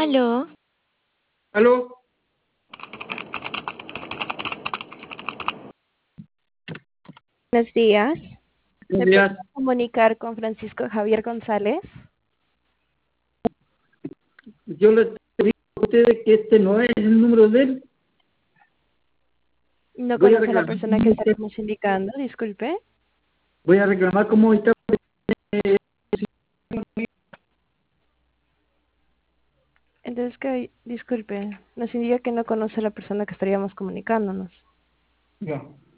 Aló, Aló, buenos días. buenos ¿Me puedo días. comunicar con Francisco Javier González? Yo le digo a ustedes que este no es el número de él. No Voy a conoce a la reclamar, persona que estaríamos indicando, disculpe. voy a reclamar cómo está. Entonces, disculpe, nos indica que no conoce a la persona que estaríamos comunicándonos. Ya.